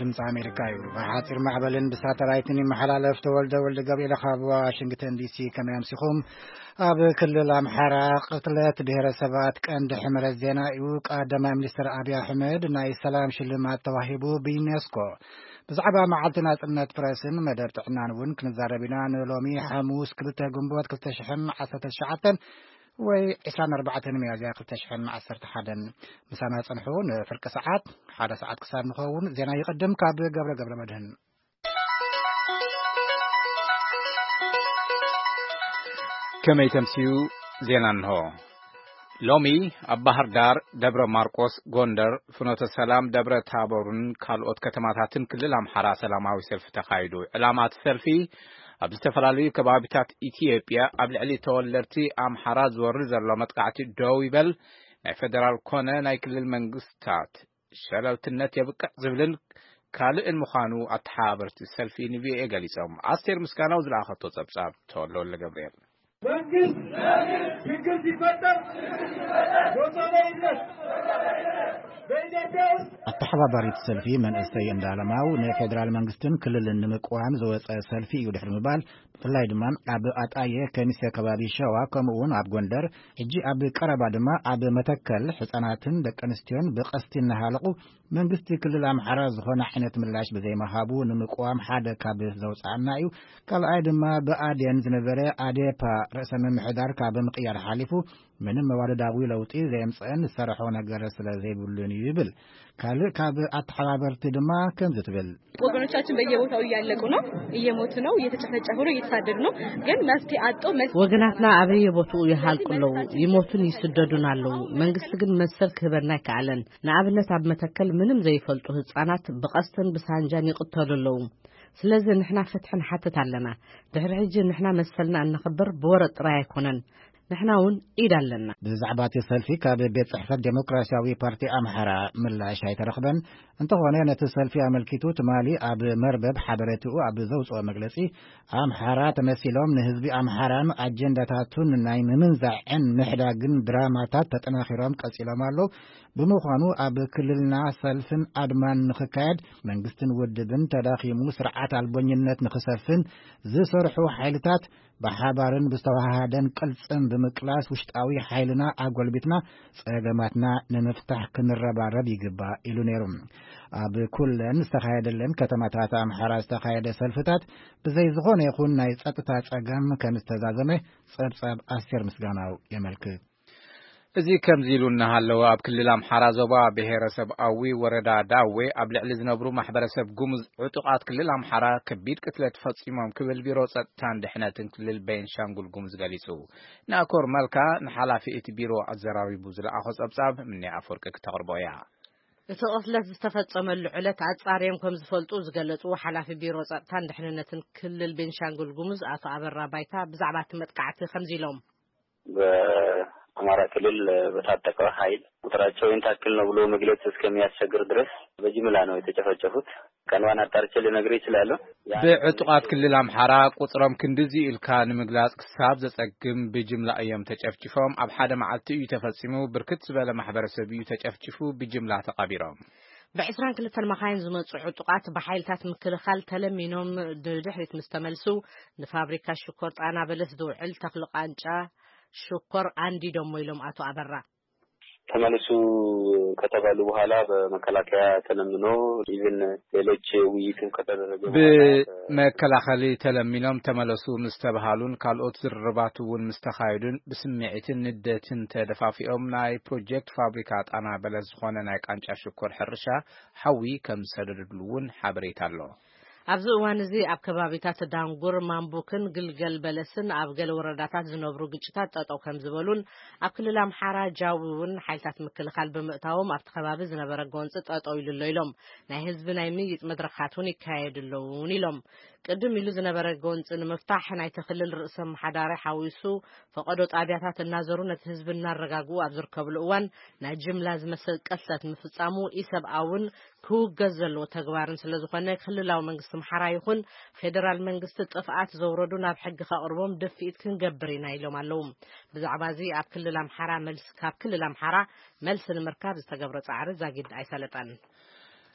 ድምጽ አሜሪካ እዩ ባሕጢር ማዕበልን ብሳተላይትን ይመሓላለፍ ተወልደ ገብርኤል ካብ ዋሽንግተን ዲሲ ከመያምሲኹም ኣብ ክልል አምሓራ ቅትለት ብሔረሰባት ቀንዲ ሕመረት ዜና እዩ ቀዳማይ ሚኒስትር አብይ አሕመድ ናይ ሰላም ሽልማት ተዋሂቡ ብዩኔስኮ ብዛዕባ መዓልቲ ናጽነት ፕረስን መደብ ጥዕናን እውን ክንዛረብ ኢና ንሎሚ ሐሙስ 2 ግንቦት 2019 ወይ 24 ሚያዝያ 2011 ምሳና ጽንሑ ንፍርቂ ሰዓት 1 ሰዓት ክሳብ ንኸውን ዜና ይቀድም ካብ ገብረ መድህን ከመይ ተምሲዩ ዜና እንሆ ሎሚ ኣብ ባህር ዳር ደብረ ማርቆስ ጎንደር ፍኖተ ሰላም ደብረ ታቦርን ካልኦት ከተማታትን ክልል አምሓራ ሰላማዊ ሰልፊ ተኻይዱ ዕላማት ሰልፊ ኣብ ዝተፈላለዩ ከባቢታት ኢትዮጵያ ኣብ ልዕሊ ተወለድቲ አምሓራ ዝወርድ ዘሎ መጥቃዕቲ ደው ይበል ናይ ፌደራል ኮነ ናይ ክልል መንግስታት ሸለልትነት የብቅዕ ዝብልን ካልእን ምዃኑ ኣተሓባበርቲ ሰልፊ ንቪኦኤ ገሊጾም ኣስቴር ምስጋናው ዝለኣኸቶ ጸብጻብ ተወልደ ገብርኤል መንግስት ችግር ሲፈጠር አተሓባባሪት ሰልፊ መንእሰይ እንዳለማው ንፌደራል መንግስትን ክልልን ንምቋም ዝወፀ ሰልፊ እዩ ድሕሪ ምባል ብፍላይ ድማ ኣብ ኣጣየ ከሚሴ ከባቢ ሸዋ ከምኡውን ኣብ ጎንደር ሕጂ ኣብ ቀረባ ድማ ኣብ መተከል ህፃናትን ደቂ ኣንስትዮን ብቀስቲ እናሃለቁ መንግስቲ ክልል አምሓራ ዝኾነ ዓይነት ምላሽ ብዘይመሃቡ ንምቋም ሓደ ካብ ዘውፃእና እዩ ካልኣይ ድማ ብኣዴን ዝነበረ አዴፓ ርእሰ ምምሕዳር ካብ ምቅያር ሓሊፉ ምንም መዋደዳዊ ለውጢ ዘየምፅአን ዝሰርሖ ነገር ስለዘይብሉን ይብል ካልእ ካብ አተሓባበርቲ ድማ ከም ዝትብል ወገኖቻችን በየቦታው እያለቁ ነው እየሞቱ ነው እየተጨፈጨፉ ነው እየተሳደዱ ነው ግን መፍትሄ አጥቶ ወገናትና በየቦታው ይሃልቁለው ይሞቱን ይስደዱን አለው መንግስት ግን መሰል ክህበና ይካለን ንኣብነት ኣብ መተከል ምንም ዘይፈልጡ ህፃናት ብቀስተን ብሳንጃን ይቅተሉለው ስለዚህ ንሕና ፍትሕን ሓተት ኣለና ድሕሪ ሕጂ ንሕና መሰልና እንኽብር ብወረጥ ጥራይ ኣይኮነን ንሕናውን ኢድ ኣለና ብዛዕባ እቲ ሰልፊ ካብ ቤት ጽሕፈት ዴሞክራሲያዊ ፓርቲ አምሓራ ምላሽ ኣይተረኽበን እንተኾነ ነቲ ሰልፊ ኣመልኪቱ ትማሊ ኣብ መርበብ ሓበሬትኡ ኣብ ዘውፅኦ መግለጺ አምሓራ ተመሲሎም ንህዝቢ አምሓራን ኣጀንዳታቱን ናይ ምምንዛዕን ምሕዳግን ድራማታት ተጠናኺሮም ቀጺሎም ኣለዉ ብምዃኑ ኣብ ክልልና ሰልፍን ኣድማን ንኽካየድ መንግስትን ውድብን ተዳኺሙ ስርዓት ኣልቦኝነት ንኽሰፍን ዝሰርሑ ሓይልታት በሓባርን ብዝተዋሃደን ቅልጽን ብምቅላስ ውሽጣዊ ሓይልና ኣጎልቢትና ጸገማትና ንምፍታሕ ክንረባረብ ይግባእ ኢሉ ነይሩ ኣብ ኩለን ዝተኻየደለን ከተማታት አምሓራ ዝተኻየደ ሰልፍታት ብዘይ ዝኾነ ይኹን ናይ ጸጥታ ጸገም ከም ዝተዛዘመ ጸብጻብ ኣስቴር ምስጋናው የመልክት እዚ ከም ዚሉ እናሃለወ ኣብ ክልል አምሓራ ዞባ ብሔረሰብኣዊ ወረዳ ዳዌ ኣብ ልዕሊ ዝነብሩ ማሕበረሰብ ጉሙዝ ዕጡቃት ክልል አምሓራ ከቢድ ቅትለት ፈጺሞም ክብል ቢሮ ጸጥታን ድሕነትን ክልል ቤንሻንጉል ጉሙዝ ገሊጹ ናኮር መልካ ንሓላፊ እቲ ቢሮ ኣዘራሪቡ ዝለኣኾ ጸብጻብ ምንያ ኣፈወርቂ ክተቕርቦ እያ እቲ ቅትለት ዝተፈጸመሉ ዕለት ኣጻርዮም ከም ዝፈልጡ ዝገለጹ ሓላፊ ቢሮ ጸጥታን ድሕነትን ክልል ቤንሻንጉል ጉሙዝ አቶ አበራ ባይታ ብዛዕባ እቲ መጥቃዕቲ ከምዚ ኢሎም አማራ ክልል በታጠቀው ኃይል ቁጥራቸው እንታክል ነው ብሎ መግለጽ እስከሚያስቸግር ድረስ በጅምላ ነው የተጨፈጨፉት ከንዋን አጣርቼ ልነግር ይችላል በዕጡቃት ክልል አምሓራ ቁጥሮም ክንድዚ ኢልካ ንምግላጽ ክሳብ ዘጸግም በጅምላ እዮም ተጨፍጭፎም ኣብ ሓደ መዓልቲ እዩ ተፈጺሙ ብርክት ዝበለ ማሕበረሰብ እዩ ተጨፍጭፉ በጅምላ ተቀቢሮም ب22 መኻይን ዝመጹ ዕጡቃት በኃይልታት ምክልኻል ተለሚኖም ድሕሪት ምስተመልሱ ንፋብሪካ ሽኮር ጣና በለስ ዝውዕል ተክሊ ቃንጫ ሽኮር አንዲ ደሞ ኢሎም አቶ አበራ ተመልሱ ከተባሉ በኋላ በመከላከያ ተለምኖ ኢቭን ሌሎች ውይይትም ከተደረገ በመከላከሊ ተለሚኖም ተመለሱ ምስተባሃሉን ካልኦት ዝርባቱን ምስተኻይዱን በስምዒትን ንደትን ተደፋፊኦም ናይ ፕሮጀክት ፋብሪካ ጣና በለስ ዝኾነ ናይ ቃንጫ ሽኮር ሕርሻ ሓዊ ከም ሰደድሉን ሓበሬታ ኣሎ ኣብዚ እዋን እዚ ኣብ ከባቢታት ዳንጉር ማምቡክን ግልገል በለስን ኣብ ገለ ወረዳታት ዝነብሩ ግጭታት ጠጠው ከም ዝበሉን ኣብ ክልል አምሓራ ጃዊውን ሓይልታት ምክልኻል ብምእታዎም ኣብቲ ከባቢ ዝነበረ ጎንፂ ጠጠው ኢሉሎ ኢሎም ናይ ህዝቢ ናይ ምይጥ መድረኻቱን ይካየድሉን ኢሎም ቅድም ኢሉ ዝነበረ ጎንፂ ንምፍታሕ ናይ ተክልል ርእሰ መሓዳሪ ሓዊሱ ፈቀዶ ጣብያታት እናዘሩ ነቲ ህዝቢ እናረጋግኡ ኣብ ዝርከብሉ እዋን ናይ ጅምላ ዝመስል ቀስለት ምፍጻሙ ኢሰብኣውን ክውገዝ ዘለዎ ተግባርን ስለዝኾነ ክልላዊ መንግስቲ አምሓራ ይኹን ፌደራል መንግስቲ ጥፍኣት ዘውረዱ ናብ ሕጊ ከቅርቦም ድፍኢት ክንገብር ኢና ኢሎም ኣለዉ ብዛዕባ እዚ ኣብ ክልል አምሓራ መልስ ንምርካብ ዝተገብረ ጻዕሪ ዛጊድ ኣይሰለጠን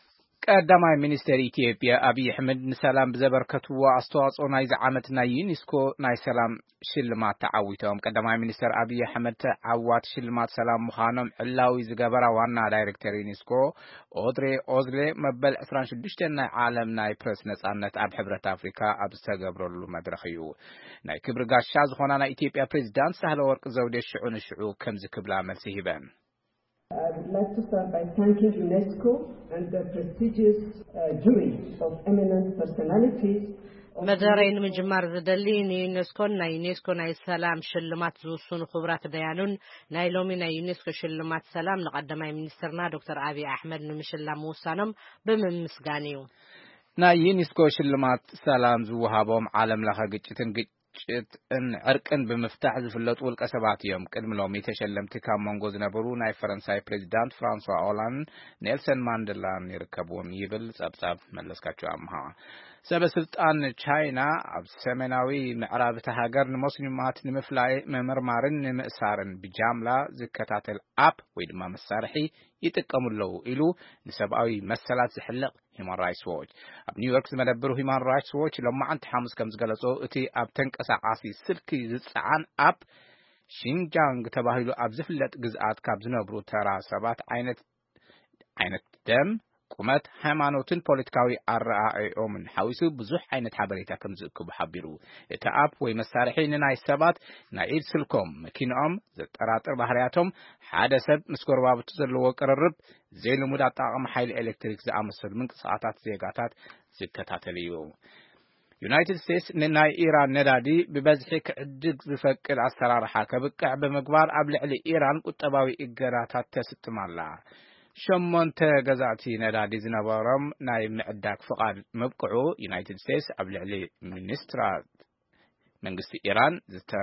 ቀዳማይ ሚኒስትር ኢትዮጵያ አብይ አህመድ ንሰላም ብዘበርከትዎ አስተዋጽኦ ናይ ዝዓመት ናይ ዩኔስኮ ናይ ሰላም ሽልማት ተዓዊቶም ቀዳማይ ሚኒስትር አብይ አህመድ ዓዋት ሽልማት ሰላም ምዃኖም ዕላዊ ዝገበራ ዋና ዳይሬክተር ዩኔስኮ ኦድሬ ኦዝሌ መበል 26 ናይ ዓለም ናይ ፕረስ ነጻነት ኣብ ሕብረት አፍሪካ ኣብ ዝተገብረሉ መድረኽ እዩ ናይ ክብሪ ጋሻ ዝኾና ናይ ኢትዮጵያ ፕሬዝዳንት ሳህለወርቅ ዘውዴ ሽዑ ንሽዑ ከም ዝክብላ መልሲ ሂበን I'd like to start by thanking UNESCO and the prestigious jury of eminent personalities. መደረይን ምጅማር ዝደሊ ዩኔስኮን ናይ ዩኔስኮ ናይ ሰላም ሽልማት ዝውስኑ ክብራት ደያኑን ናይ ሎሚ ናይ ዩኔስኮ ሽልማት ሰላም ንቀዳማይ ሚኒስትርና ዶክተር አብይ አህመድ ንምሽላም ምውሳኖም ብምስጋን እዩ ናይ ዩኔስኮ ሽልማት ሰላም ዝወሃቦም ዓለም ለኸ ግጭትን ዕርቅን ብምፍታሕ ዝፍለጡ ውልቀ ሰባት እዮም ቅድሚ ሎሚ ተሸለምቲ ካብ መንጎ ዝነበሩ ናይ ፈረንሳይ ፕሬዚዳንት ፍራንሷ ኦላንድ ኔልሰን ማንዴላን ይርከብዎም ይብል ጸብጻብ መለስካቸው አምሃ ሰበስልጣን ቻይና ኣብ ሰሜናዊ ምዕራብ ሃገር ንሙስሊማት ንምፍላይ መመርማርን ንምእሳርን ብጃምላ ዝከታተል አፕ ወይ ድማ መሳርሒ ይጥቀሙለው ኢሉ ንሰብአዊ መሰላት ዝሕልቅ Human Rights Watch ኣብ ኒውዮርክ ዝመደብሩ Human Rights Watch ለማዓንቲ ሐሙስ ከም ዝገለጾ እቲ ኣብ ተንቀሳቃሲ ስልኪ ዝጽዓን አፕ ሽንጃንግ ተባሂሉ ኣብ ዝፍለጥ ግዝአት ካብ ዝነብሩ ተራ ሰባት አይነት ደም ቁመት ሃይማኖትን ፖለቲካዊ አረአዮምን ሐዊሱ ብዙሕ አይነት ሓበሬታ ከም ዝእክቡ ሓቢሩ እቲ አፕ ወይ መሳርሒ ንናይ ሰባት ናይ ኢድ ስልኮም መኪናኦም ዘጠራጥር ባህሪያቶም ሓደ ሰብ ምስ ጎረባብቱ ዘለዎ ቅርርብ ዘይልሙድ አጠቃቅማ ሓይሊ ኤሌክትሪክ ዝኣመሰሉ ምንቅስቃሳት ዜጋታት ዝከታተል እዩ ዩናይትድ ስቴትስ ንናይ ኢራን ነዳዲ ብበዝሒ ክዕድግ ዝፈቅድ አሰራርሓ ከብቅዕ ብምግባር ኣብ ልዕሊ ኢራን ቁጠባዊ እገዳታት ተስጥማላ ሸሞንተ ገዛእቲ ነዳዲ ዝነበሮም ናይ ምዕዳግ ፍቃድ መብቅዑ ዩናይትድ ስቴትስ ኣብ ልዕሊ ሚኒስትራት መንግስቲ ኢራን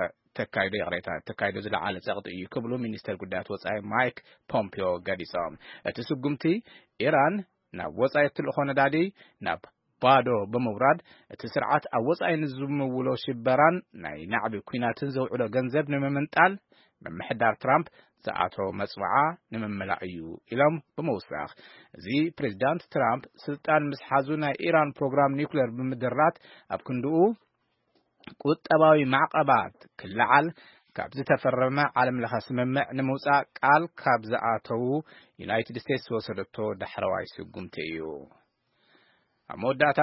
ተካይዶ ዝለዓለ ጸቕጢ እዩ ክብሉ ሚኒስተር ጉዳያት ወጻኢ ማይክ ፖምፒዮ ገዲሶም እቲ ስጉምቲ ኢራን ናብ ወጻኢ እትልእኾ ነዳዲ ናብ ባዶ ብምውራድ እቲ ስርዓት ኣብ ወጻኢ ንዝምውሎ ሽበራን ናይ ናዕቢ ኩናትን ዘውዕሎ ገንዘብ ንምምንጣል መምሕዳር ትራምፕ ዘኣቶ መጽዋዓ ንምምላእ እዩ ኢሎም ብምውሳኽ እዚ ፕሬዝዳንት ትራምፕ ስልጣን ምስ ሓዙ ናይ ኢራን ፕሮግራም ኒውክሌር ብምድራት ኣብ ክንድኡ ቁጠባዊ ማዕቀባት ክለዓል ካብ ዝተፈረመ ዓለም ለኸ ስምምዕ ንምውፃእ ቃል ካብ ዘኣተው ዩናይትድ ስቴትስ ወሰደቶ ዳሕረዋይ ስጉምቲ እዩ ኣብ መወዳእታ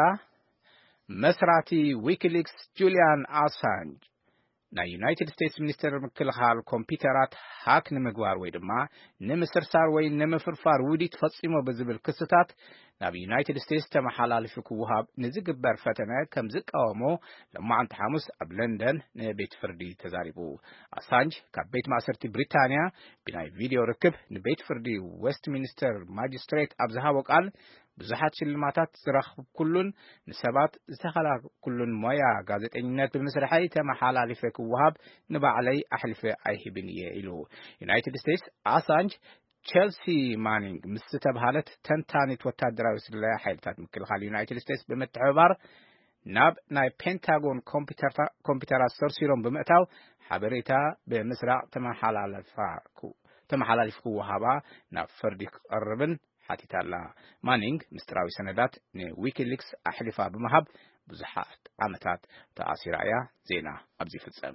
መስራቲ ዊኪሊክስ ጁሊያን አሳንጅ ናይ ዩናይትድ ስቴትስ ሚኒስትር ምክልኻል ኮምፒውተራት ሃክ ንምግባር ወይ ድማ ንምስርሳር ወይ ንምፍርፋር ውዲት ፈጺሞ ብዝብል ክስታት ናብ ዩናይትድ ስቴትስ ተመሓላልፉ ክወሃብ ንዝግበር ፈተነ ከም ዝቃወሞ ለማዓንቲ ሐሙስ ኣብ ለንደን ንቤት ፍርዲ ተዛሪቡ አሳንጅ ካብ ቤት ማእሰርቲ ብሪታንያ ብናይ ቪድዮ ርክብ ንቤት ፍርዲ ዌስትሚኒስተር ማጅስትሬት ኣብ ዝሃቦ ቃል ብዙሓት ሽልማታት ዝረኽብ ኩሉን ንሰባት ዝተኸላከሉ ኩሉን ሞያ ጋዜጠኝነት ብምስራሐይ ተመሓላልፉ ክወሃብ ንባዕለይ ኣሕልፈ ኣይሂብን እየ ኢሉ ዩናይትድ ስቴትስ አሳንጅ ቼልሲ ማኒንግ ምስ ተባሃለት ተንታኒት ወታደራዊ ስለላ ሓይልታት ምክልኻል ዩናይትድ ስቴትስ ብምትሕብባር ናብ ናይ ፔንታጎን ኮምፒውተራት ሰርሲሮም ብምእታው ሓበሬታ ብምስራቅ ተመሓላልፉ ክወሃባ ናብ ፍርዲ ክቐርብን ሓቲታላ ማኒንግ ምስጢራዊ ሰነዳት ንዊኪሊክስ ኣሕሊፋ ብምሃብ ብዙሓት ዓመታት ተኣሲራ እያ ዜና ኣብዚ ፍጸም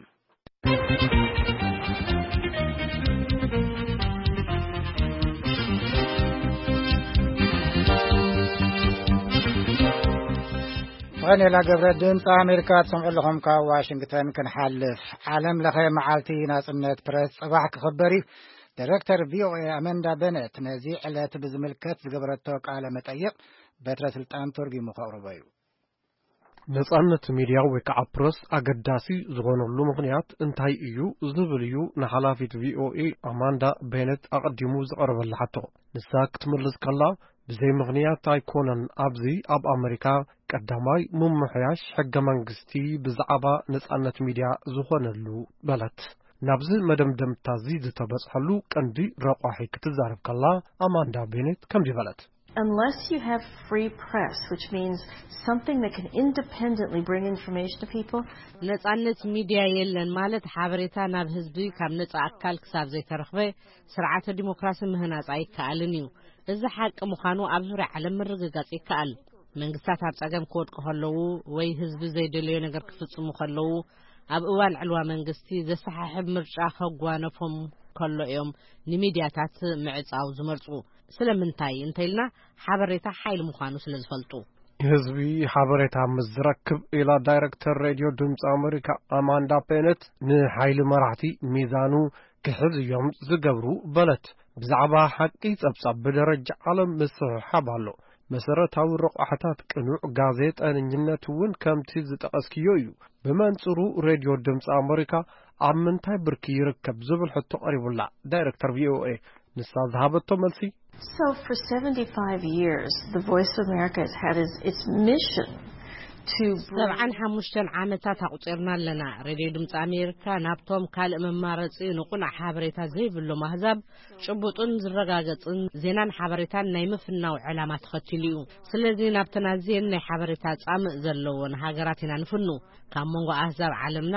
ወኔላ ገብረ ድምፂ አሜሪካ ተሰምዑልኩም ካብ ዋሽንግተን ክንሓልፍ ዓለም ለኸ መዓልቲ ናጽነት ፕረስ ጽባሕ ክኽበር ዳይሬክተር ቪኦኤ አመንዳ በነት ነዚ ዕለት ብዝምልከት ዝገበረቶ ቃለ መጠይቅ በትረ ስልጣን ተርጉሙ ከቕርቦ እዩ ነጻነት ሚድያ ወይ ከዓ ፕረስ አገዳሲ ዝኾነሉ ምክንያት እንታይ እዩ ዝብል እዩ ንሓላፊት ቪኦኤ አማንዳ በነት አቀዲሙ ዝቀርበላ ሕቶ ንሳ ክትምልስ ከላ ብዘይ ምክንያት ኣይኮነን ኣብዚ ኣብ አሜሪካ ቀዳማይ ምምሕያሽ ሕገ መንግስቲ ብዛዕባ ነጻነት ሚድያ ዝኾነሉ በለት ናብዚ መደምደምታ ዝተበጽሐሉ ቀንዲ ረቋሒ ክትዛረብ ከላ አማንዳ በነት ከምዚ በለት Unless you have free press, which means something that can independently bring information to people, ነጻነት ሚድያ የለን ማለት ሓበሬታ ናብ ህዝቢ ካብ ነጻ ኣካል ክሳብ ዘይተረኽበ ስርዓተ ዲሞክራሲ ምህናጽ ኣይከኣልን እዩ እዚ ሓቂ ምዃኑ ኣብ ዙርያ ዓለም ምርግጋጽ ይከኣል። መንግስታት ኣብ ጸገም ክወድቁ ከለዉ ወይ ህዝቢ ዘይደልዮ ነገር ክፍጽሙ ከለዉ ኣብ እዋን ዕልዋ መንግስቲ ዘሰሓሕብ ምርጫ ከጓነፎም ከሎ እዮም ንሚድያታት ምዕጻው ዝመርጹ። ስለምንታይ እንተይልና ሓበሬታ ሓይሊ ምዃኑ ስለ ዝፈልጡ ህዝቢ ሓበሬታ ምስ ዝረክብ ኢላ ዳይሬክተር ሬድዮ ድምፂ ኣሜሪካ ኣማንዳ ቤነት ንሓይሊ መራሕቲ ሚዛኑ ክሕዝ እዮም ዝገብሩ በለት። ብዛዕባ ሓቂ ጸብጻብ ብደረጃ ዓለም ምስሕሓብ ኣሎ። መሰረታዊ ረቑሕታት ቅኑዕ ጋዜጠኝነት እውን ከምቲ ዝጠቐስክዮ እዩ። ብመንጽሩ ሬድዮ ድምፂ ኣሜሪካ ኣብ ምንታይ ብርኪ ይርከብ ዝብል ሕቶ ቀሪቡላ ዳይሬክተር VOA ንሳ ዝሃበቶ መልሲ So for 75 years, the Voice of America has had its mission to طبعا حمشتن عامታት ኣቁጽርና ኣለና ሬድዮ ድምፂ ኣሜሪካ ናብቶም ካልእ መማረጺ ንቁናዕ ሓበሬታ ዘይብሎ ማህዛብ ጭቡጡን ዝረጋገጽን ዜናን ሓበሬታን ናይ ምፍናው ዕላማ ተኸቲሉ እዩ። ስለዚ ናብተናዝየን ናይ ሓበሬታ ጻምእ ዘለዎን ሃገራት ኢና ንፍኑ ካብ መንጎ ኣህዛብ ዓለምና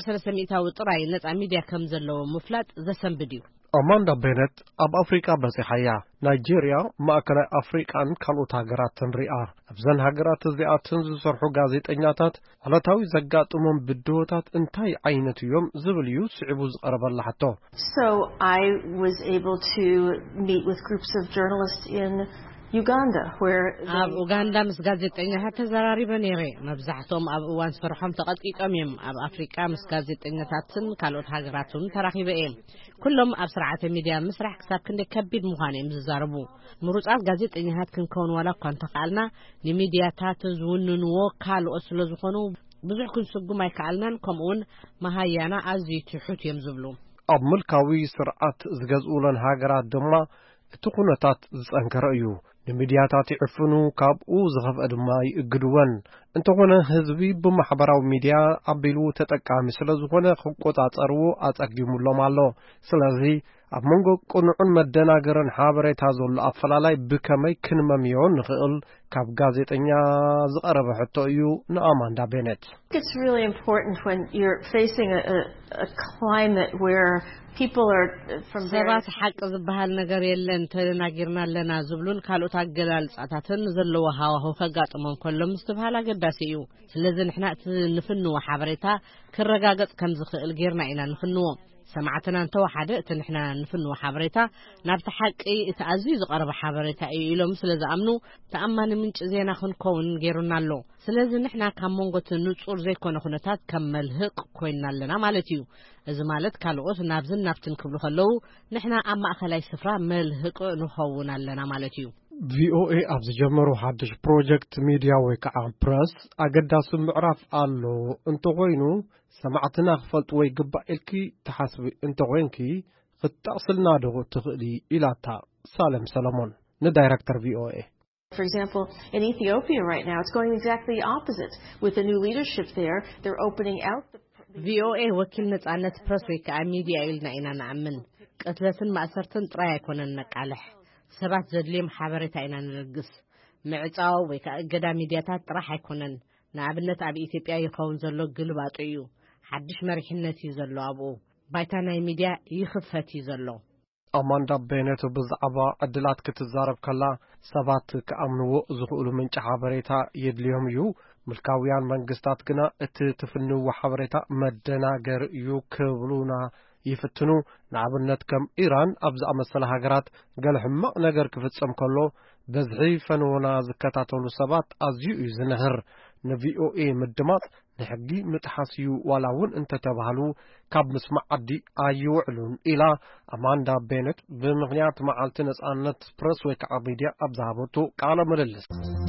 13% ጥራይ ነጻ ሚድያ ከም ዘለዎ ምፍላጥ ዘሰንብድ እዩ። ኣማንዳ ቤነት ኣብ ኣፍሪቃ በጺሓያ ናይጄርያ ማእከላይ ኣፍሪቃን ካልኦት ሃገራትን ሪኣ ኣብዘን ሃገራት እዚኣትን ዝሰርሑ ጋዜጠኛታት ዕለታዊ ዘጋጥሞም ብድሆታት እንታይ ዓይነት እዮም ዝብል እዩ ስዒቡ ዝቐረበላ ሕቶ። So I was able to meet with groups of journalists in Uganda where ኣብ ኡጋንዳ ምስ ጋዜጠኛታት ተዘራሪበ ነይረ መብዛሕቶም ኣብ እዋን ስፈርሖም ተቐጥቂጦም እዮም። ኣብ ኣፍሪቃ ምስ ጋዜጠኛታትን ካልኦት ሃገራትን ተራኺበ እዮም። ኩሎም ኣብ ስርዓተ ሚድያ ምስራሕ ክሳብ ክንደይ ከቢድ ምዃኑ እዮም ዝዛረቡ። ምሩጻት ጋዜጠኛታት ክንከውን ዋላ እኳ እንተኽኣልና ንሚድያታት ዝውንንዎ ካልኦት ስለ ዝኾኑ ብዙሕ ክንስጉም ኣይከኣልናን። ከምኡውን መሃያና ኣዝዩ ትሑት እዮም ዝብሉ። ኣብ ምልካዊ ስርዓት ዝገዝኡለን ሃገራት ድማ እቲ ኩነታት ዝጸንከረ እዩ። ንሚድያታት ይዕፍኑ ካብኡ ዝኸፍአ ድማ ይእግድወን። እንተኾነ ህዝቢ ብማሕበራዊ ሚድያ ኣቢሉ ተጠቃሚ ስለ ዝኾነ ክቆጻጸርዎ ኣጸጊሙሎም ኣሎ። ስለዚ ኣብ መንጎ ቁኑዕን መደናገርን ሓበሬታ ዘሎ ኣፈላላይ ብከመይ ክንመምዮ ንኽእል ካብ ጋዜጠኛ ዝቐረበ ሕቶ እዩ ንኣማንዳ ቤነት። It's really important when you're facing a climate where people are from ሰባት ሓቂ ዝበሃል ነገር የለን ተናጊርና ኣለና ዝብሉን ካልኦት ኣገላልጻታትን ዘለዎ ሃዋህው ከጋጥሞም ከሎ ምስትብሃል ኣገዳሲ እዩ። ስለዚ ንሕና እቲ ንፍንዎ ሓበሬታ ክረጋገጽ ከም ዝኽእል ጌርና ኢና ንፍንዎ። ሰማዕትና እንተወሓደ እቲ ንሕና ንፍንዎ ሓበሬታ ናብቲ ሓቂ እቲ ኣዝዩ ዝቐረበ ሓበሬታ እዩ ኢሎም ስለ ዝኣምኑ ተኣማኒ ምንጭ ዜና ክንከውን ጌሩና ኣሎ። ስለዚ ንሕና ካብ መንጎት ንጹር ዘይኮነ ኩነታት ከም መልህቕ ኮይንና ኣለና ማለት እዩ። እዚ ማለት ካልኦት ናብዝን ናብትን ክብሉ ከለዉ ንሕና ኣብ ማእኸላይ ስፍራ መልህቕ ንኸውን ኣለና ማለት እዩ። VOA ኣብ ዝጀመሩ ሓድሽ ፕሮጀክት ሚድያ ወይ ከዓ ፕረስ ኣገዳሲ ምዕራፍ ኣሎ እንተኾይኑ ሰማዕትና ክፈልጥዎ ይግባእ ኢልኪ ተሓስቢ እንተኾንኪ ክትጠቕስልና ዶ ትኽእሊ ኢላታ ሳለም ሰለሞን ንዳይሬክተር VOA። For example, in Ethiopia right now, it's going exactly the opposite. With the new leadership there, they're opening out the VOA ወኪል ነጻነት ፕረስ ወይ ከዓ ሚድያ ኢልና ኢና ንኣምን። ቅትለትን ማእሰርትን ጥራይ ኣይኮነን ነቃልሕ ሰባት ዘድልዮም ሓበሬታ ኢና ንልግስ። ምዕጻው ወይ ከዓ እገዳ ሚድያታት ጥራሕ ኣይኮነን። ንኣብነት ኣብ ኢትዮጵያ ይኸውን ዘሎ ግልባጡ እዩ። ሓድሽ መሪሕነት እዩ ዘሎ ኣብኡ ባይታ ናይ ሚድያ ይኽፈት እዩ ዘሎ። ኣማንዳ ቤነት ብዛዕባ ዕድላት ክትዛረብ ከላ ሰባት ክኣምንዎ ዝኽእሉ ምንጭ ሓበሬታ የድልዮም እዩ። ምልካውያን መንግስታት ግና እቲ ትፍንዎ ሓበሬታ መደናገር እዩ ክብሉና ይፍትኑ። ንኣብነት ከም ኢራን ኣብ ዝኣመሰለ ሃገራት ገለ ሕማቕ ነገር ክፍጸም ከሎ በዝሒ ፈንዎና ዝከታተሉ ሰባት ኣዝዩ እዩ ዝነህር። ንቪኦኤ ምድማጽ ንሕጊ ምጥሓስ እዩ ዋላ እውን እንተተባህሉ ካብ ምስማዕ ዓዲ ኣይውዕሉን ኢላ ኣማንዳ ቤነት ብምኽንያት መዓልቲ ነጻነት ፕረስ ወይ ከዓ ሚድያ ኣብ ዝሃበቱ ቃለ ምልልስ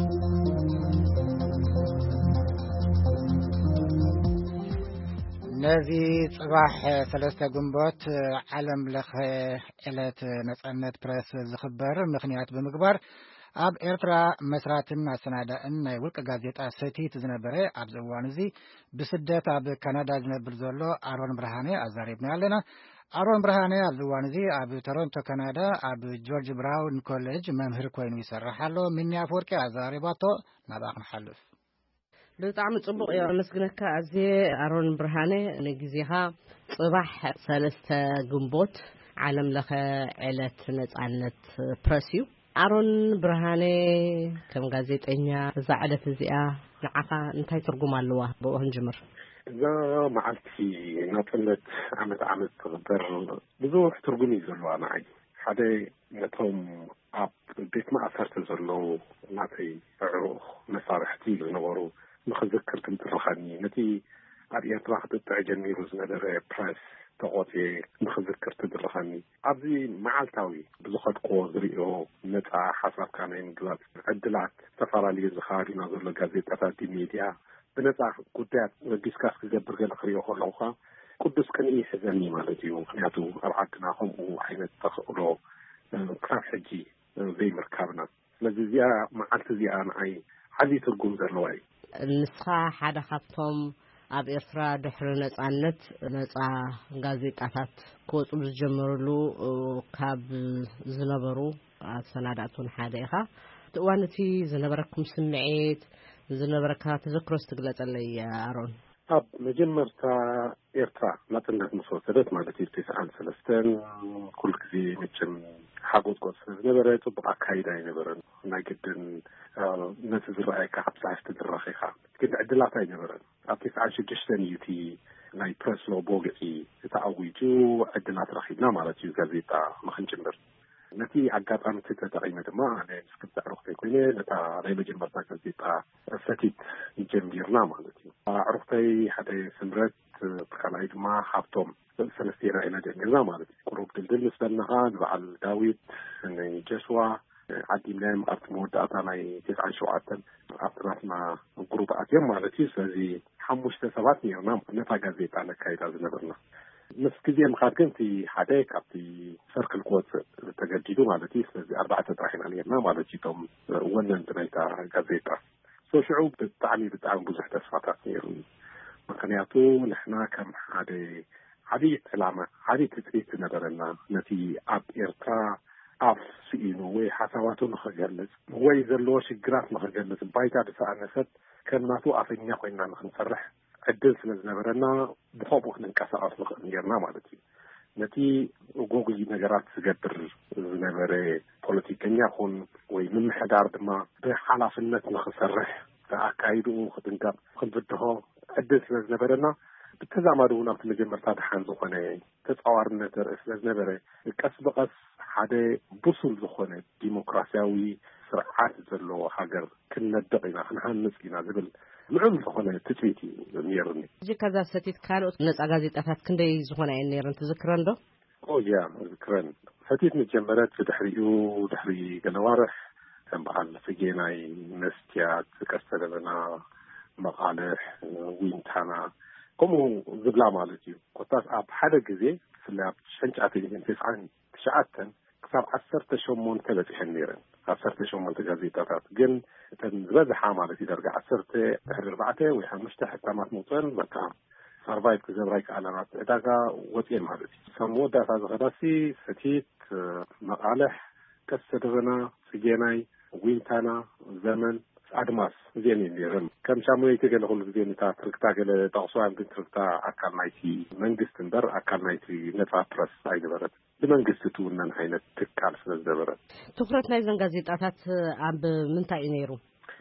ነዚ ጽባሕ 3 ግንቦት ዓለም ለኸ ዕለት ነጻነት ፕረስ ዝኽበር ምኽንያት ብምግባር ኣብ ኤርትራ መስራትን ኣሰናዳእን ናይ ውልቀ ጋዜጣ ሰቲት ዝነበረ ኣብዚ እዋን እዚ ብስደት ኣብ ካናዳ ዝነብር ዘሎ ኣሮን ብርሃኔ ኣዛሪብና ኣለና። ኣሮን ብርሃኔ ኣብዚ እዋን እዚ ኣብ ቶሮንቶ ካናዳ ኣብ ጆርጅ ብራውን ኮሌጅ መምህር ኮይኑ ይሰርሕ ኣሎ። ሚኒ ኣፈወርቂ ኣዛሪባቶ ናብኣ ክንሓልፍ። ብጣዕሚ ጽቡቕ እዩ። ኣመስግነካ ኣዝየ ኣሮን ብርሃኔ ንግዜኻ። ጽባሕ 3 ግንቦት ዓለም ለኸ ዕለት ነጻነት ፕረስ እዩ أرون برهاني كم غازيتينيا زعلت زيا نعفا انتي ترجم اللوه بوهن جمر إذا معلتي نطلت عمت تغبر بزوح ترجمي زلوا معي حدا نتهم أب بيت ما أثرت زلوا نعطي عروخ مسارحتي لنورو نخذكر كنت رخاني نتي أريد راح تتعجني رزنا دري براس تغطي نخذكر تدرخاني أبزي معلتاوي بزخد قوة زريئو نتا حسب كان إنجلات عدلات سفارة لي زخاري نظر لغازيت أفاتي ميديا بنتا قدات ديسكاس كذبر غير خريو خلوخا قدس كان إيه حزني مالتي وخنياتو أرعدناهم وحين تخلو كان حجي زي مركبنا لذي معلت زي أنا عي عدي ترقم زرلوي النسخة حدا خبتهم أب إسرا دحر نصانت نصا غازيطاتات كوصو زجمرلو كاب زنبرو سناداتون حدا إخا توانتي زنبركم سمعيت زنبركا تذكروا استغلطلي يا أرون أب مجمرتا إرترا نتنك مسوسدت مالتي 93 كل كذي متشم حاجات قصة نبرة تبقى كايدة نبرة ناقدن نتزر رأيك حبس عشت الرخيخة كنت عدلات نبرة أبتس عاش جشتني يتي ناي برس لو بوغتي تتعويجو عدلات رخيبنا مالتي غازيتا مخنجمر نتي عقاب أنا تتدعيمة ما أنا سكت عرفتي كله نتا ناي مجمرتا غازيتا ستيت جميرنا مالتي عرفتي حتى سمرت تخلعي ما حابتهم سنستيرا إلى جنجزا مالتي قروب دلدل نسبنها بعل داويد إن جسوا عدي ملام أرت مودة أطاني 9 شوعات أطرافنا قروب أتيم مالتي سلزي حموش تسواتني أنا نتا غازيت أنا كايدا زنبرنا مسكزي مخاركن في حداك أبتي فرق القوة تجديدو مالتي سلزي 4 تطرحين علينا مالتي توم ونن تنايتا غازيتا سو شعوب بالتعامل بزح تسفاتات نيرن مكانياتو نحنا كم عادي علامة عادي تثبيت نبرنا نتي أب إرتا أف سئينو وي حسواتو نخجلس وي زلو شجرات نخجلس بايتا بساعة نسد كان ماتو أفنيا خوينا نخنصرح عدل سنز نبرنا بخوبوخ ننكسا أصلخ نيرنا مالتي نتي وقوغي نجرات سجبر نبري بوليتيكيا خون وي من حدار دما بحلافنة نخصرح فأكايدو خدنقاب خنفدهو عدل سنز نبرنا بتزامرو نفط مجمرتات حانزو خونه تتصور نتر اسلز نبري القص بقص حدا بصل زخونه ديمقراسياوي سرعات زلو حاجر كنا دقينا خنحنس كنا زبل معهم زخونه تتويتي نيرني جي كذا ستيت كانوا نص غازيطاتات كندي زخونه نيرن تذكرن دو يا ذكرن ستيت مجمرات في دحري جنوارح كان بحال فيجيناي نستيات كستلنا مقالح وينتانا كمو زبلا مالتي قطاس أب حدا جزء سلاب شنجاتين 9 كسب 10 شومون ثلاث حنيرن 10 شومون تجازيتات جن تنزل حاملتي درجة 10 4 وحمشت حتى ما تموتن مكان سرفايف كذا رايك علامات داغا وتين مالتي سمودا فازغراسي ستيت مقالح كسدرنا سجيناي وينتانا زمن أدماس زين يرم كم شامل يتجلى كل زين تركتا كله تقصوان تركتا أكل نايتي من دستندر أكل نايتي نفع برس أي دبرت بمن قستون من حين تكال سنز دبرت تخرج نايزن غازيطات عب من تاينيرو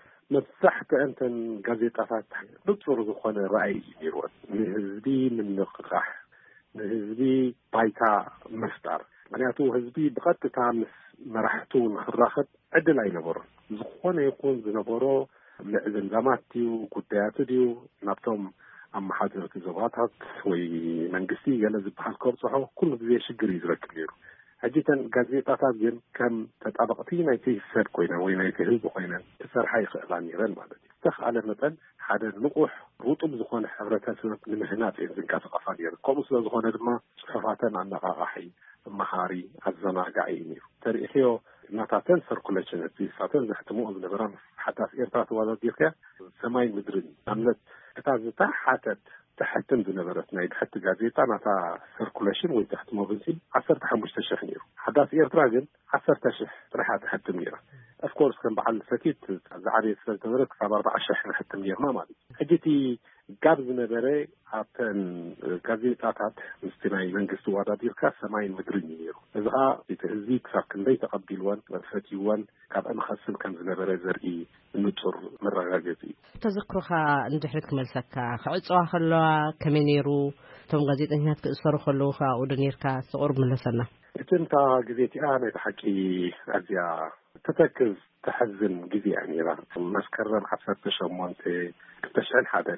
مسحت أنت غازيطات دكتور زخون رأي يروت هزبي من نقاح هزبي بايتا مستر معناته هزبي بقت تعمس مرحتون خراخت عدل أي نبر زخون يكون زنبرو لزماتي وقدياتو ديو نبتهم أما حاضرة زباطات ومنقسي يلا زبحال كورصحو كل بذي شجر يزرك ليرو هجيتا غازيطات جن كم تتابقتي نايتي سر كوينا وينايتي هلبو كوينا تسر حيخ إعلاني غير مالتي تخ على مثلا حدا نقوح رطب زخون حبرتها سنة المهنات إذن كاتقفا ليرو كومس زخون دما صفاتان عن نقاحي محاري الزنا قاعيني تاريخيو ناتاتن سيركوليشن في ساتن زحتمو النبران حتى في إرتاط ولا ديكا سماي مدرين عملت تازتا حتى تحتم ذنبرتنا حتى جازيتا ناتا سيركوليشن وتحتمو بنسي 10 مستشفى نيرو حتى في إرتراجن 10 تشح راح تحتم نيرو of course كان بحال سكيت زعري سلتمرك كتاب 14 حتى ميرنا مالي حجتي قابز نبري عطن غازيتات مستناي منجست واداديركا سماين مدرني إذا بتهزيك فكن بيت قبيلوان وفتيوان كاب أمخسن كان نبري زرقي نطر مرة غازيتي تذكرها ندحرك ملسكا خعصوا خلوا كمينيرو توم غازيتنيات كأسفروا خلوها ودنيركا سقرب ملسنا انت غازيتي أنا تحكي أزيا تتركز تحزن جزء يعني راه مسكرم حسب تشمونت تشعل حدا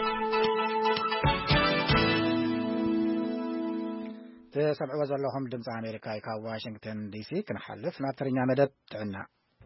تسمعوا زلهم دمص أمريكا كا واشنطن دي سي كنحلف ناترኛ مدد تعنا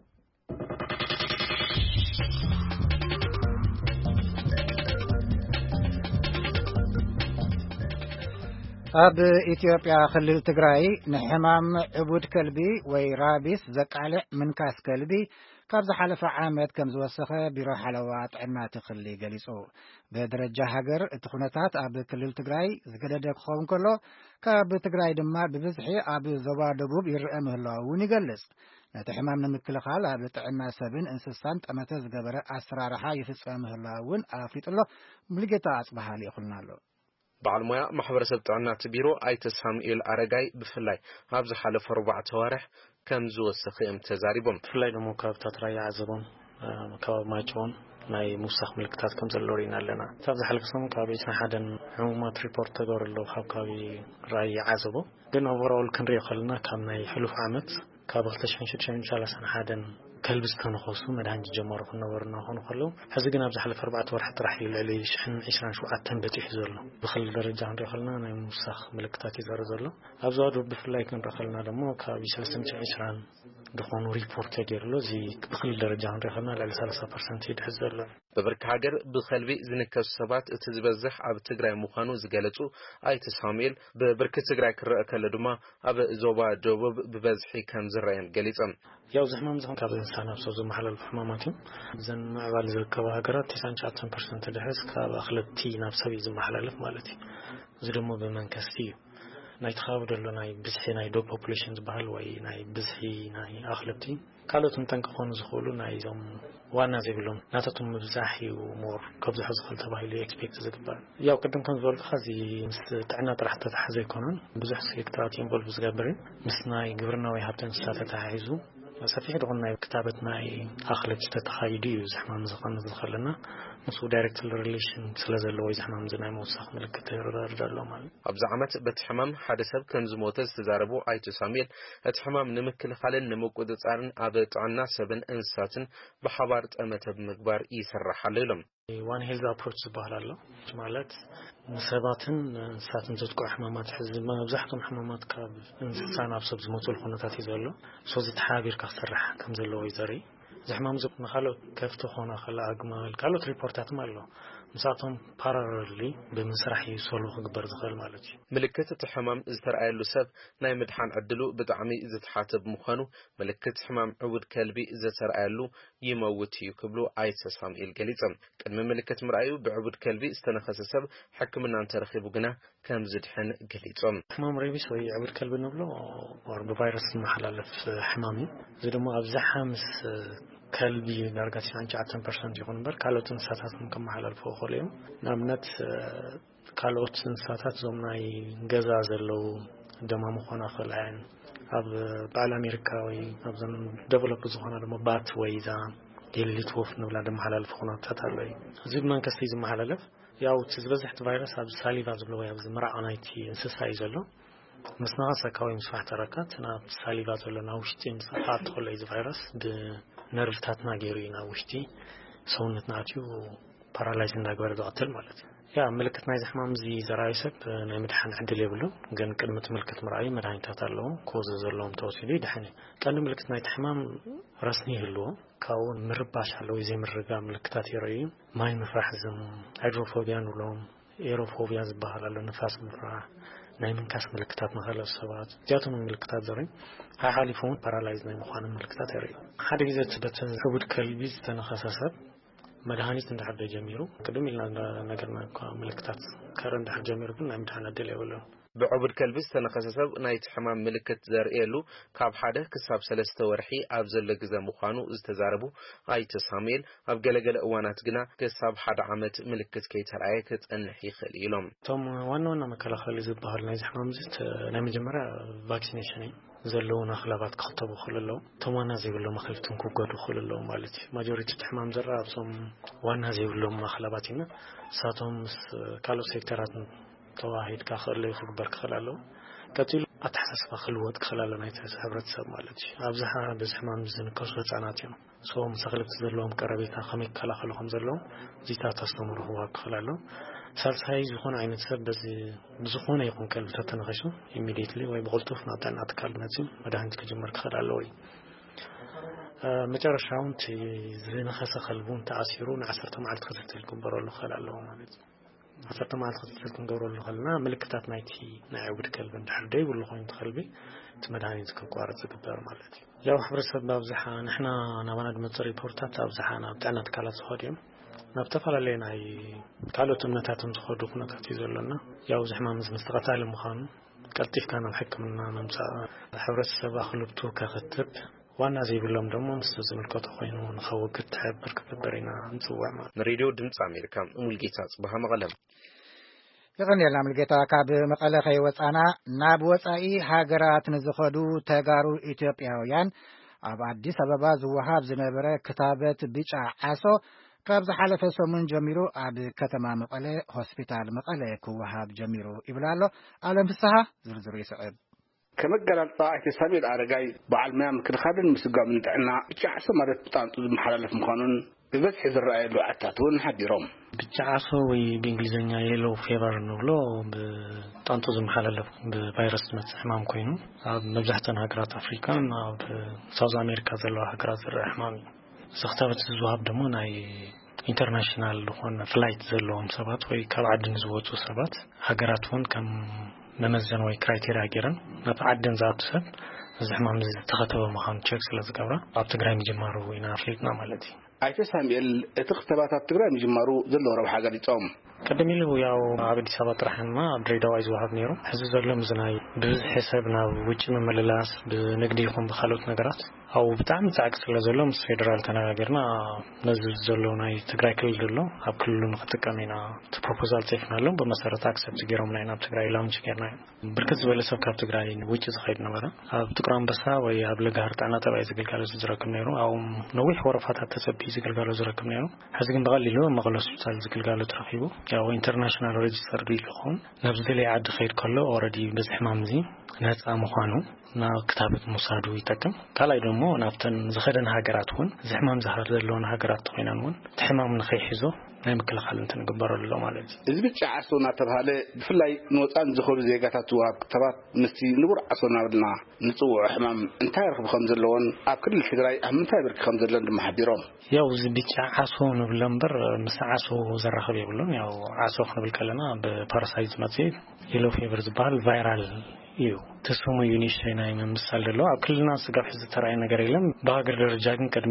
أب إثيوبيا خلل تجراي نحمام عبود كلبي ويرابيس زقالع من كاس كلبي كابز حلف عامد كم زوسخة بيروح حلوات عنا تخلي جلسوا بدرجة هجر تخنتات أب خلل تجراي زقدر خون كله كاب تجراي دمار ببزحي أب زبار دبوب يرأم الله ونجلس نتحمام نمكل خال أب تعنا سبين إنسان أمتز جبر أسرارها يفسمه الله ون أفيت الله ملقطة أصبح لي قلنا له بعلماء محبرسة تعنا تبيرو أي تسامئل أرجاي بفلاي هابز حلف 4 توارح كم زو السخيم تزاربهم فلاي دمو كابتات راي عزبهم كاب مايتون ناي موسخ ملكتات كم زلورينا لنا هابز حلف سمو كابيسنا حدا عمومات ريبورت تدور اللو خاب كابي راي عزبو قلنا وراول كنري خلنا كام ناي حلوف عامت كاب اختشفن شدشين شالا سنة حدا كلبس تنخصو مدهن جمار كنا ورنا هون خلو حزقنا بزحل 4 ورح ترح يلعلي شحن 20 شو تنبت يحزرله بخل درجة عن رخلنا أنا مسخ ملكتاتي زرزله أبزار بفلاي كن رخلنا دمو كابي 320 دخانو ريبورت يديرلو زي بخل درجة عن رخلنا لعلي 3% يتحزرله ببرك هاجر بخلبي زنكاس سبات تزبزح أب تجري مخانو زجلتو أي تساميل ببرك تجري كل دما أب زوبا جوب ببزحي كم زرين جليتم ياو زحمة زحمة كابل إنسان أبصر محل الحماماتي زين معبال زركوا هاجرات 99% دحس كاب أخلتي نفسه زي محل الف مالتي زرمو بمنكستي ناي تخاود له ناي بزحي ناي دوغ populations بحال وي ناي بزحي ناي أخلتي قالوا تنقخون زخولو ناي زم وانا زي بلون ناتتهم مبزاحي ومور كبز حزخل تباهي لي اكسبكت زكبار ياو قدم كان زول خازي تعنا طرح تتحزي كونن بزح سيكترات ينبول بزغبرين مسناي قبرنا وي هابتن ساتة تحيزو سفيح دغنا كتابتنا أخلت تتخايدي زحمة مزقنا زخلنا مسؤول دايركت الريليشن سلازلو زحمة مزنا موسخ ملكة رجال مال أبزعمت بتحمام حادثة كان زموتز تزاربو أي تساميل اتحمام نمكل خلل نموكود صارن أبت عنا 7 إنساتن بحبارت أمت بمقبار يسرح لهم وان هيلز أبروتش بحالله جمالات مساباتن ساتن تذكر حمامات حزب ما بزحتهم حمامات كاب إنسان أبصب زموت الخناتات يزلوا صوزي تحابير كسرح كم زلوا يزري زحمة زب نخلو كيف تخونا خلا أجمل قالوا ريبورتات ماله مساعتهم باراللي بمسرح يسولو خبر دخل مالتي ملكة الحمام إزترأي اللساب ناي مدحان عدلو بدعمي إذا تحاتب مخانو ملكة حمام عود كلبي إذا ترأي له يموت يكبلو عيسى سامئيل قليتم كان من ملكة مرأيو بعود كلبي استنخص السب حكمنا أن ترخيبو قنا كام زدحن قليتم حمام ريبس وي عود كلب نبلو ورب فيروس المحلة في حمامي زي ما أبزحها مس كلبي درجة 90% يكون بر كالوت إنساتات ممكن على الفوق اليوم نامنت كالوت إنساتات زمناي جزاز لو دمام خنا خلعين أب بالأمريكا وي أبزن develop زخنا دم بات ويدا اللي توف نولا دم على الفخنات تتعلي زيد من كستيز على الف ياو تزبزح فيروس أب ساليفا زبلو يا أبز مرة عنايتي إنساساي زلو مسنا سكاوي مسفح تركات أنا ساليفا زلو ناوشتي مسفحات خلا إذا فيروس نرفتاتنا جيرينا وشتي سونت ناتيو بارالايز ناغبر دوتل مالت يا ملكتنا زحمام زي زرايسب نمدحن عدل يبلو كان كلمه ملكت مرأي مدحنيتات الله كوز زلهم توسيدي دحني كان ملكتنا تحمام رسني هلو كاون مرباش على زي مرغا ملكتات يري ماي مفرح زم هيدروفوبيا نولهم ايروفوبيا زباله لنفاس مفرح نايمن كاس ملكتات مخالف السبات جاتهم ملكتات زرين ها حالفون بارالايز نايم خانم ملكتات يري حد إذا تبت عبود كلبي تنخصصت مدهانيت عند حد جميرو قدم لنا نقدر ملكتات كرن حد جميرو كنا مدهنا دليل ولا بعبر كلب استنخص سب نايت حمام ملكت زرئيلو كاب حدا كساب 3 ورحي ابزل غزا مخانو استزاربو ايت ساميل اب ገለገለ እዋናት ግና ከሳብ ሓደ ዓመት ምልክት ከይተራየ ከጽንሕ ይኽእል ኢሎም ቶም ዋናውና መከላኸሊ ዝበሃል ናይ ዝሕማምዝት ናይ መጀመርያ ቫክሲኔሽን ዘለውና ክላባት ክኽተቡ ክልለው ቶም ዋና ዘይብሎም መኽልፍትን ክጎዱ ክልለው ማለት እዩ ማጆሪቲ ሕማም ዘራብሶም ዋና ዘይብሎም መኽላባት ኢና ሳቶም ካልኦት ሴክተራት ተዋሂድካ ክልለው ክግበር ክኽላለው ቀጥሉ አተሐሳስባ ክልወጥ ክኽላለው ናይ ህብረተሰብ ማለት እዩ አብዛሃ በዝሕማም ዝንከሱ ህፃናት እዮም ሶም ሰኽልት ዘለዎም ቀረቤታ ከመይ ከላኸሉም ዘለዎም ዚታት አስተምሩ ዋብ ክኽላለው ሳልሳይ ዝኾነ አይነት ሰብ በዝኾነ ይኹን ከል ተተነኸሱ ኢሚዲየትሊ ወይ በቁልጡፍ ናጣን አትካል ነዚህ መድኃኒት ከጀመር ክኽላለው ወይ መጨረሻውን ዝነኸሰ ኸልቡን ተአሲሩ ን10 መዓልት ክትትል ክግበረሉ ክኽላለው ማለት እዩ 10 መዓልት ክትትል ክንገብረሉ ኸልና ምልክታት ናይቲ ናይ ዕውድ ከልቢ እንድሕር ደይብሉ ኮይኑ ተኸልቢ መድኃኒት ክቋረጽ ዝግበር ማለት እዩ ያው ህብረተሰብ በአብዛሓ ንሕና ናባና ድመጽ ሪፖርታት አብዛሓ ናብ ጥዕና ትካላት ዝኸድዮም ናብ ተፈላለየ ናይ ካልኦት እምነታትን ዝኸዱ ኩነታት እዩ ዘሎና ያው ዝሕማም ምስተቐታሊ ምዃኑ ቀልጢፍካ ናብ ሕክምና ምምጻእ ህብረተሰብ አኽልብቱ ከኽትብ ዋና ዘይብሎም ደግሞ ምስ ዝምልከቶ ኮይኑ ንኸውግድ ትሕብር ክግበር ኢና ንጽዋዕ ማለት ሬድዮ ድምፂ አሜሪካ ሙልጌታ ጽባህ መቐለም يغنينا ملقيتا كاب مقالة خي وصانا ناب وصائي هاجرات نزخدو تغارو إثيوبياويان أب አዲስ አበባ ዝወሃብ ዝነበረ ክታበት ቢጫ ዓሶ ካብ ዝሓለፈ ሰሙን ጀሚሩ ኣብ ከተማ መቀለ ሆስፒታል መቀለ ክወሃብ ጀሚሩ ይብላሎ ዓለም ፍስሐ ዝርዝሩ ይስዕብ ከመገላልጻ ሳሚል አረጋይ በዓል ማያ ምክልኻልን ምስጋምን ጥዕና ብቻ ዓሶ ማለት ጣንጡ ዝመሓላለፍ ምዃኑን በበዝሒ ዝረአየሉ ዓታቱን ሓዲሮም ብቻ ዓሶ ወይ በእንግሊዝኛ የሎ ፌቨር ንብሎ በጣንጡ ዝመሓላለፍ በቫይረስ ዝመጽእ ሕማም ኮይኑ ኣብ መብዛሕትአን ሃገራት አፍሪካን ኣብ ሳውዝ አሜሪካ ዘለዋ ሃገራት ዝረአ ሕማም እዩ ዝኽተበት ዝወሃብ ደግሞ ናይ ኢንተርናሽናል ዝኾነ ፍላይት ዘለዎም ሰባት ወይ ካብ ዓድን ዝወፁ ሰባት ሃገራት ውን ከም መመዘን ወይ ክራይቴሪያ ገይረን ናብ ዓድን ዝኣቱ ሰብ እዚ ሕማም ዝተኸተበ ምዃኑ ቼክ ስለ ዝገብራ ኣብ ትግራይ ምጅማሩ ኢና ኣፍሊጥና ማለት እዩ አይተ ሳሙኤል እቲ ክተባታት ትግራይ ምጅማሩ ዘሎ ረብሓ ገሊጾም ቀደም ኢሉ ያው ኣብ አዲስ አበባ ጥራሕና ኣብ ድሬዳዋ ዝወሃብ ነይሩ ሕዚ ዘሎ ምዝናይ ብዙሕ ሰብ ናብ ውጭ መመለላስ ብንግዲ ይኹን ብካልኦት ነገራት አው ብጣዕሚ ጻዕቅ ስለ ዘሎ ምስ ፌደራል ተነጋገርና ነዚ ዘሎ ናይ ትግራይ ክልል ዘሎ ኣብ ክልሉ ንኽጥቀም ኢና ፕሮፖዛል ጽፍናሎ በመሰረት አክሰፕት ገይሮም ናይ ናብ ትግራይ ላውንች ገይርና ብርክት ዝበለ ሰብ ካብ ትግራይ ውጭ ዝኸይድ ነበረ ኣብ ጥቁር አንበሳ ወይ ኣብ ለጋሃር ጣና ተባይ ዝግልጋሎት ዝረክብ ነይሩ አው ነዊሕ ወረፋታት ተጸቢ ዝግልጋሎት ዝረክብ ነይሩ ሕዚ ግን በቀሊሉ መቀለ ሆስፒታል ዝግልጋሎት ረኺቡ ያው ኢንተርናሽናል ሬጅስተር ቢልኹን ናብ ዝደለየ ዓዲ ኸይድ ከሎ ኦልሬዲ በዝሕማም እዚ ነፃ ምዃኑ ና ክታበት ሙሳዱ ይጠቅም ካልኣይ ደግሞ ናብተን ዝኸደን ሃገራት ውን ዝሕማም ዝሃር ዘለውን ሃገራት ኮይነን ውን ትሕማም ንኸይሕዞ ናይ ምክልኻል እንትን ግበረሉ ማለት እዩ እዚ ብቻ ዓሶና ተባሃለ ብፍላይ ንወፃን ዝኸዱ ዜጋታት ኣብ ክተባት ምስቲ ንቡር ዓሶና ብልና ንጽውዕ ሕማም እንታይ ረኽብ ከም ዘለዎን ኣብ ክልል ትግራይ ኣብ ምንታይ ብርኪ ከም ዘሎን ድማ ሓቢሮም ያው እዚ ብቻ ዓሶ ንብሎ እምበር ምስ ዓሶ ዘራኽብ የብሉን ያው ዓሶ ክንብል ከለና ብፓራሳይት ዝመጽእ የሎ ፌቨር ዝበሃል ቫይራል እዩ ተስሙ ዩኒሽን ናይ ምሳል ደሎ ኣብ ክልልና ስጋፍ ዝተራይ ነገር የለም በሃገር ደረጃ ግን ቀድሚ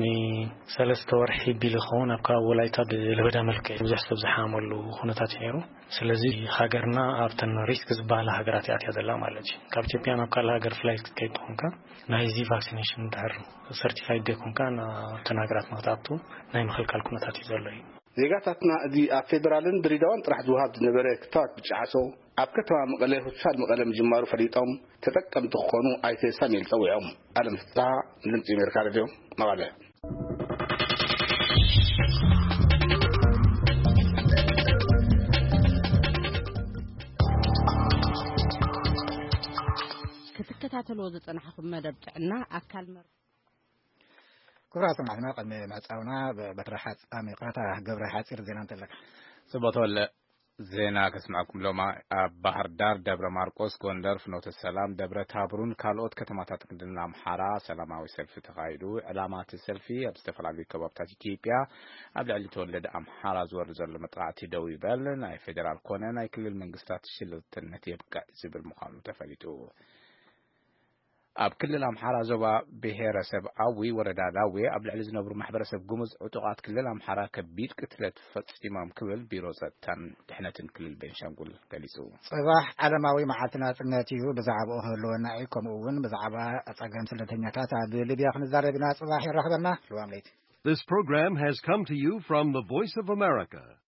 3 ወርሒ ቢል ኸውን ኣብ ካብ ወላይታ ብለበዳ መልክዕ ብዙሕ ሰብ ዝሓመሉ ኩነታት ነይሩ ስለዚ ሃገርና ኣብተን ሪስክ ዝበሃል ሃገራት ያት ያዘላ ማለት እዩ ካብ ኢትዮጵያ ናብ ካል ሃገር ፍላይት ከይድ ኮንካ ናይ ዚ ቫክሲኔሽን ድሕር ሰርቲፋይድ ኮንካ ኣብተን ሃገራት መኽታቱ ናይ ምኽልካል ኩነታት እዩ ዘሎ እዩ ዜጋታትና እዚ ኣብ ፌደራልን ድሬዳዋን ጥራሕ ዝወሃብ ዝነበረ ክታባት ብጫ ዓሶ ኣብ ከተማ መቀለ ሆስፒታል መቀለ ምጅማሩ ፈሊጦም ተጠቀምቲ ክኾኑ አይተ ሳሙኤል ፀውዖም ዓለም ፍስሐ ድምፂ አሜሪካ ሬድዮ መቀለ ክትከታተልዎ ዝጸናሕኩም መደብ ጥዕና ኣካል መር كرات معنا قد معصاونا بترحات اميقاتا غبر حاصير زينا تلك صبتول زينا كسمعكم لما بحر دار دبر ماركوس ጎንደር ፍኖተ ሰላም ደብረ ታብሩን ካልኦት ከተማታት ቅድና አምሓራ ሰላማዊ ሰልፊ ተኻይዱ ዕላማት ሰልፊ ኣብ ዝተፈላለዩ ከባቢታት ኢትዮጵያ ኣብ ልዕሊ ተወለደ አምሓራ ዝወር ዘሎ መጥራዕቲ ደው ይበል ናይ ፌደራል ኮነ ናይ ክልል መንግስታት ሽልልትነት ይብቃ ዝብል ምዃኑ ተፈሊጡ ኣብ ክልል ኣምሓራ ዞባ ብሔረሰብ ዓዊ ወረዳ ላዌ ኣብ ልዕሊ ዝነብሩ ማሕበረሰብ ጉሙዝ ዕጡቃት ክልል ኣምሓራ ከቢድ ቅትለት ፈጺሞም ክብል ቢሮ ጸጥታን ድሕነትን ክልል ቤንሻንጉል ገሊጹ። ጽባሕ ዓለማዊ መዓልቲ ናጽነት እዩ ብዛዕባ ህልውና ከምኡ እውን ብዛዕባ ጸገም ስደተኛታት ኣብ ሊብያ ክንዛረብ ኢና። ጽባሕ ይረኽበና ልዋም ለይቲ። This program has come to you from the Voice of America,